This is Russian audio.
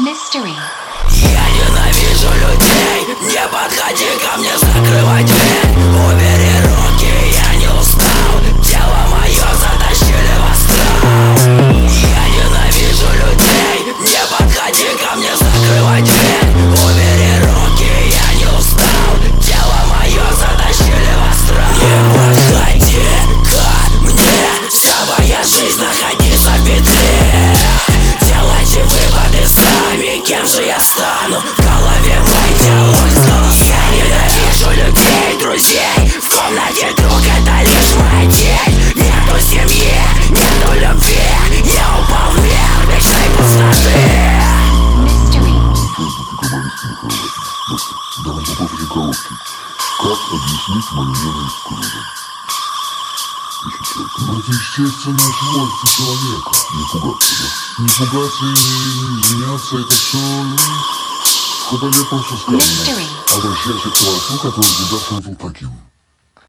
Mystery. Я ненавижу людей, не подходи ко мне, закрывай дверь. Убери руки, я не устал, тело мое затащили в астрал. Я ненавижу людей, не подходи ко мне, закрывай дверь. Убери руки, я не устал, тело мое затащили в астрал. Не подходи ко мне, самая жизнь находится в беде. Делайте выводы сами, кем же я стану, в голове мой диалог снова. Я ненавижу людей, друзей, в комнате друг это лишь моя тень. Нету семьи, нету любви, я упал вверх вечной пустоты. Mystery. Давай попробуем короткий. Как объяснить мою ненависть к людям? Ну, это естественное свойство человека. Не пугаться, да? Не пугаться и не извиняться, это все в кабале просто сказано. Mystery. Обращайся к творцу, который тебя создал таким.